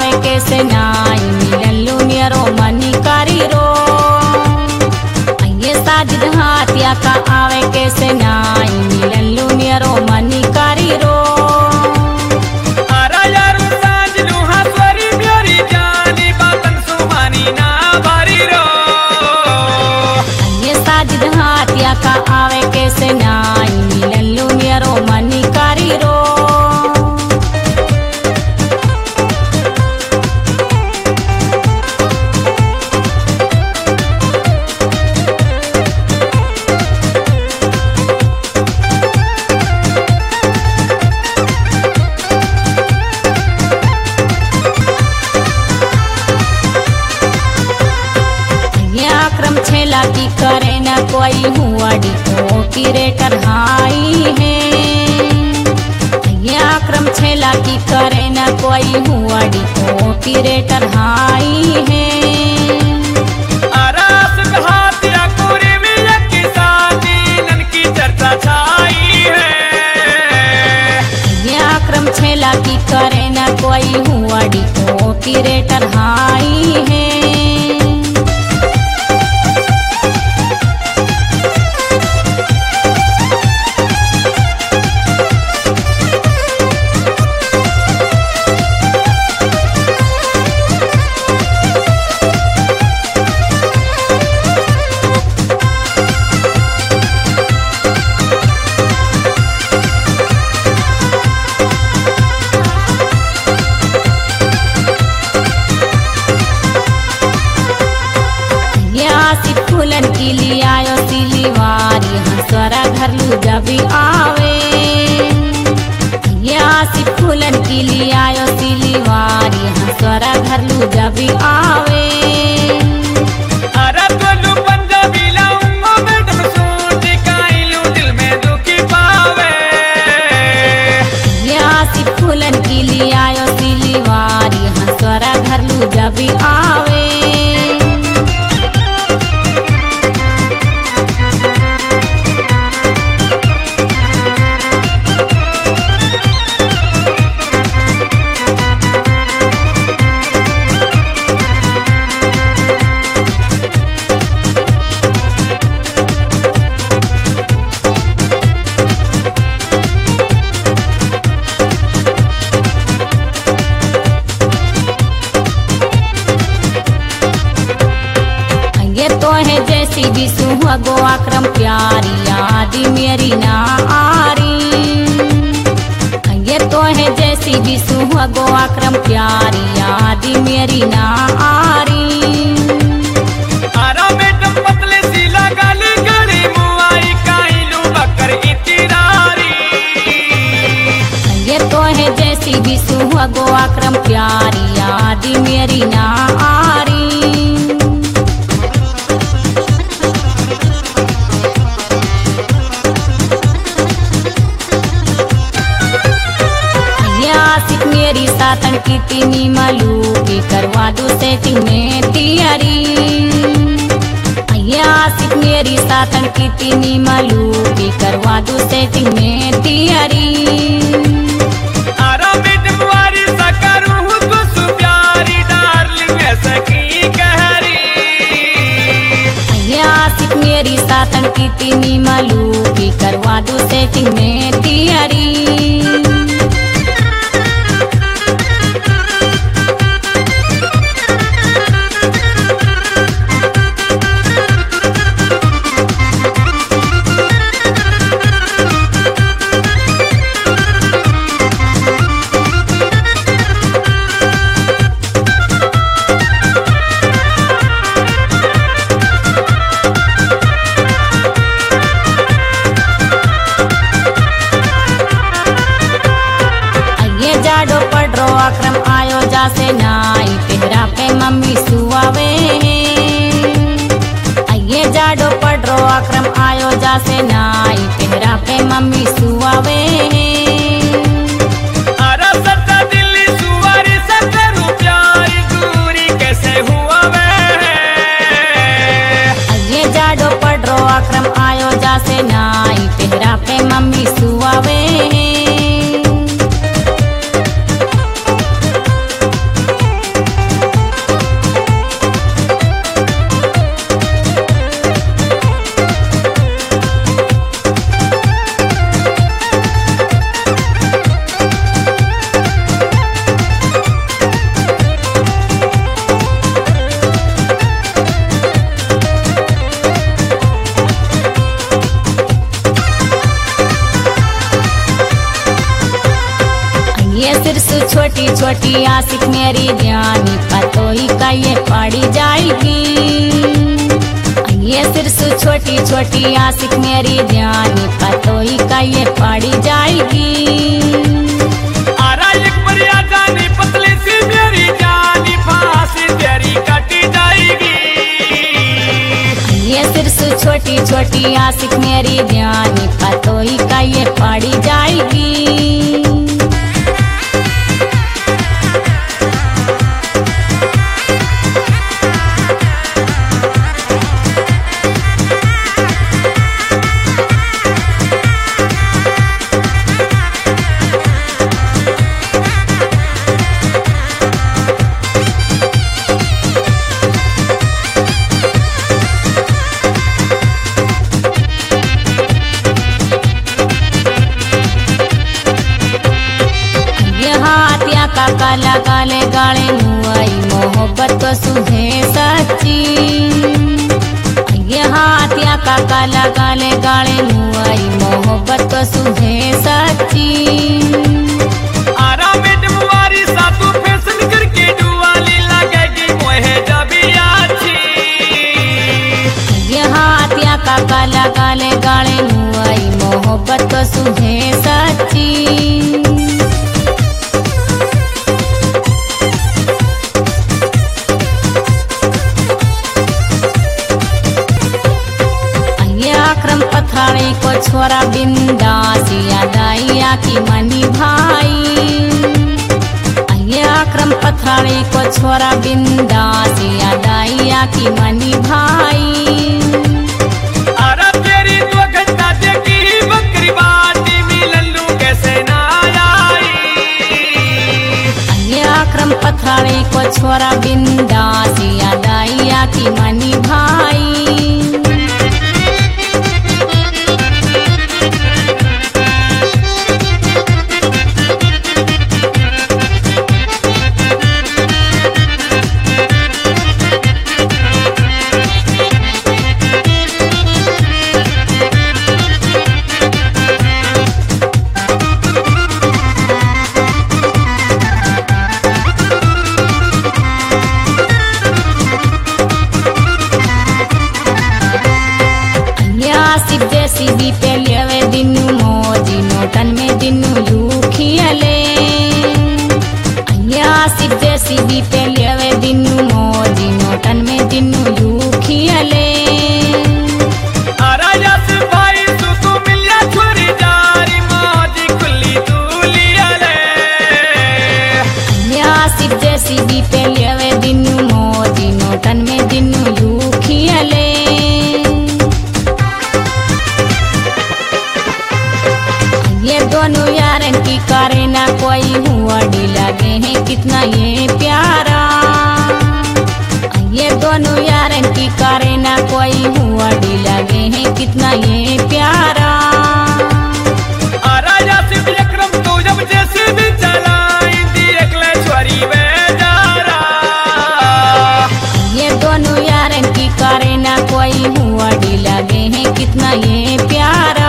आवे के से नाई मिललू नियरो मनी करी रो ये साजिद हाथिया का आवे के से नाई मिललू नियरो मनी करी रो हाथिया का आवे के से नाई मिललू नियरो मनी करी रो आक्रम छेला की करे न कोई हुआडी ऑपरेटर हाई है ये आक्रम छेला की करे न कोई हुआडी ऑपरेटर हाई है अरास हाथिया पूरी मिल की शादी नन की चर्चा छाई है ये आक्रम छेला की करे न कोई हुआडी ऑपरेटर हाई है फूलन की लियायो सिलीवारी हंसरा घर लू जब आवे ये फूलन की लियायो सिलीवारी हंसरा घर लू जब आवे अरे बोलू पंजाबी लाऊंगा मैडम सूट काइलू दिल में दुखी पावे ये फूलन की लियायो सिलीवारी हंसरा घर लू जब आवे तो है जैसी भी सुहा गो आक्रम प्यारी यादी मेरी ना आरी ये तो है जैसी भी सुहा गो आक्रम प्यारी यादी मेरी ना आरी अरे मैडम पतले सीला गाली गली मुआई काइलू बकर इतिरारी ये तो है जैसी भी सुहा गो आक्रम प्यारी यादी मेरी ना आरी मेरी सातन की तीनी मालू की करवा दो सेटिंग में तैयारी आशिक मेरी सातन की तीनी मालू की करवा दो सेटिंग में तैयारी अरे मैडम वारी सकरू तो सुप्यारी डार्लिंग ऐसा की कहरी आशिक मेरी सातन की तीनी मालू की करवा दो सेटिंग में तैयारी आक्रम आयो जा से नाई तेहरा पे मम्मी सुआवे ये जाडो पड़ो आक्रम आयो जा से नाई तेहरा पे मम्मी सुआवे अरे सच्चा दिल्ली सुवारी सच्चा प्यारी दूरी कैसे हुआ वे ये जाडो पड़ो आक्रम आयो जा से नाई तेहरा पे मम्मी सुआवे छोटी आशिक मेरी जानी पतोही का ये पड़ी जाएगी। ये सिरसु छोटी छोटी आशिक मेरी जानी पतोही का ये पड़ी जाएगी। आरा एक बढ़िया जानी पतली सी मेरी जानी फांसी तेरी कटी जाएगी। ये सिरसु छोटी छोटी आशिक मेरी जानी पतोही का ये पड़ी जाएगी। काला काले गाले मुआई मोहब्बत तो सुहे सच्ची। ये हाथिया का काला काले गाले मुआई मोहब्बत तो सुहे सच्ची। आरा में डुबारी सातु फैशन करके डुआली लगेगी मोहे जबी अच्छी। ये हाथिया का काला काले गाले मुआई मोहब्बत तो सुहे सच्ची। अक्रम पथाड़ी को छोरा बिंदासिया दाइया की मनी भाई। ये अक्रम पथाड़ी को छोरा बिंदासिया दाइया की मनी भाई। आरा तेरी 2 घंटा देखी बकरी बाटी मिललू कैसे ना आई। ये अक्रम पथाड़ी को छोरा बिंदासिया दाइया की मनी भाई। सीबी पे लेवे दिनू मोजी नोटन में दिनू यू खियले। सिप जे सीबी पे लेवे दिनू मोजी नोटन में दिनू यू खियले। आरा यस भाई तू मिलिया छोरी जारी मोजी खुली तूलियले। सिप जे सीबी पे लेवे दिनू मोजी नोटन में दिनू यू खियले। ये दोनों यारन की करे ना कोई हुआड़ी लगे हैं कितना ये प्यारा। ये दोनों यारन की करे ना कोई हुआड़ी लगे हैं कितना ये प्यारा। आरा यासिफ अकरम तो जब जैसे भी चलाई देख ले छोरी बेजारा। ये दोनों यारन की करे ना कोई हुआड़ी लगे हैं कितना ये प्यारा।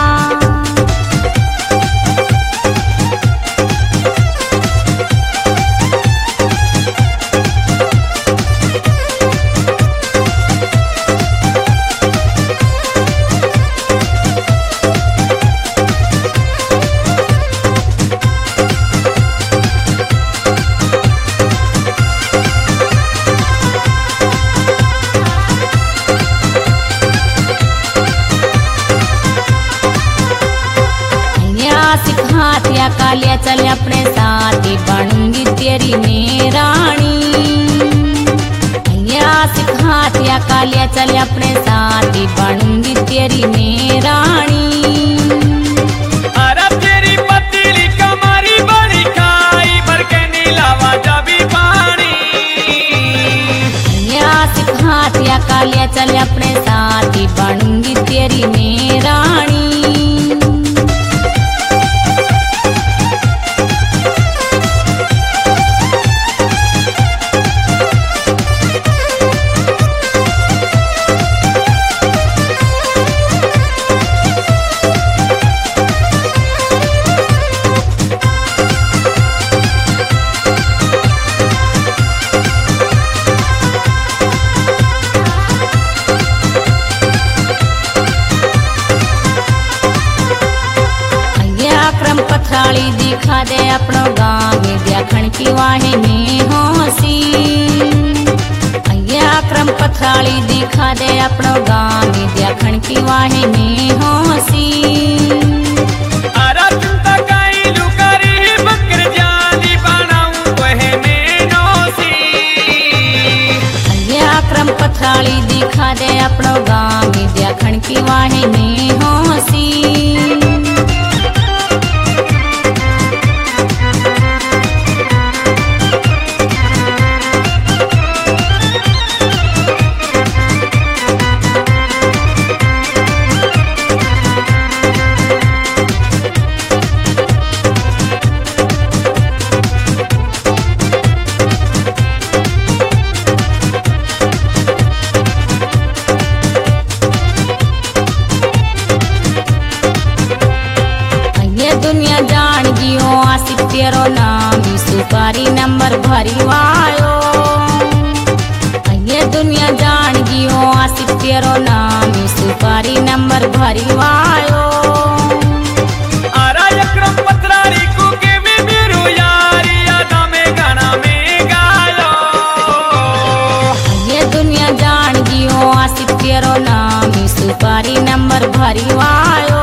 हाथिया कालिया चल अपने साथी बनूंगी तेरी मेरानी। हाथिया कालिया चल अपने साथी बनूंगी तेरी मेरानी। आरा तेरी पतली कमारी बड़ी खाई भर के नीलावा जबी पानी। हाथिया कालिया चल अपने साथी बनूंगी तेरी मेरानी। दिखा दे अपनो गाँव विद्या खणकी वाहिनी होसी अक्रम पथराली दिखा दे अपनो गाँव विद्या खणकी वाहिनी होसी अरा चिंता काई लुकारी बकर जानी बनाऊं वह में नौसी अक्रम पथराली दिखा दे अपनो गाँव विद्या खणकी वाहिनी होसी दुनिया जान गियो आसिफ तेरो नाम सुपारी नंबर भरी वायो ये दुनिया जान गियो आसिफ तेरो नाम सुपारी नंबर भरी वायो अरा अक्रम पथराली को के में मेरो यारी यादा में गाना में गायो ये दुनिया जान गियो आसिफ तेरो नाम सुपारी नंबर भरी वायो